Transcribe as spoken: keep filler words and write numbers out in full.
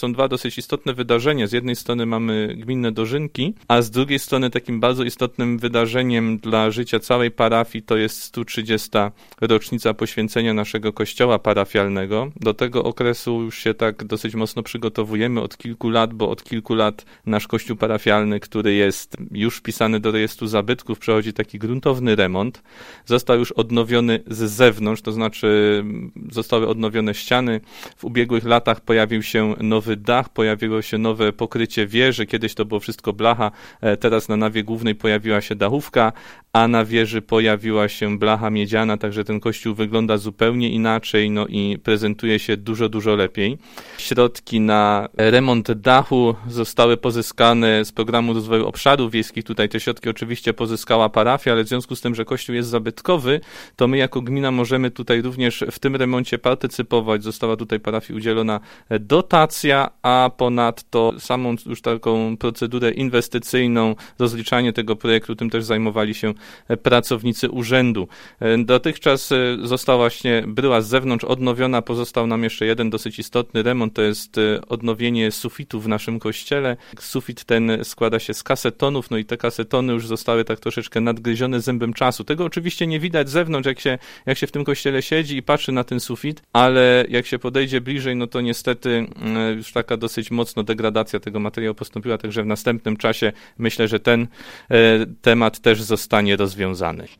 Są dwa dosyć istotne wydarzenia. Z jednej strony mamy gminne dożynki, a z drugiej strony takim bardzo istotnym wydarzeniem dla życia całej parafii to jest sto trzydziesta rocznica poświęcenia naszego kościoła parafialnego. Do tego okresu już się tak dosyć mocno przygotowujemy od kilku lat, bo od kilku lat nasz kościół parafialny, który jest już wpisany do rejestru zabytków, przechodzi taki gruntowny remont. Został już odnowiony z zewnątrz, to znaczy zostały odnowione ściany. W ubiegłych latach pojawił się nowy dach, pojawiło się nowe pokrycie wieży. Kiedyś to było wszystko blacha, teraz na nawie głównej pojawiła się dachówka, a na wieży pojawiła się blacha miedziana, także ten kościół wygląda zupełnie inaczej, no i prezentuje się dużo, dużo lepiej. Środki na remont dachu zostały pozyskane z programu rozwoju obszarów wiejskich. Tutaj te środki oczywiście pozyskała parafia, ale w związku z tym, że kościół jest zabytkowy, to my jako gmina możemy tutaj również w tym remoncie partycypować. Została tutaj parafii udzielona dotacja, a ponadto samą już taką procedurę inwestycyjną, rozliczanie tego projektu, tym też zajmowali się pracownicy urzędu. Dotychczas została właśnie bryła z zewnątrz odnowiona, pozostał nam jeszcze jeden dosyć istotny remont, to jest odnowienie sufitu w naszym kościele. Sufit ten składa się z kasetonów, no i te kasetony już zostały tak troszeczkę nadgryzione zębem czasu. Tego oczywiście nie widać z zewnątrz, jak się, jak się w tym kościele siedzi i patrzy na ten sufit, ale jak się podejdzie bliżej, no to niestety już taka dosyć mocno degradacja tego materiału postąpiła, także w następnym czasie myślę, że ten e, temat też zostanie rozwiązany.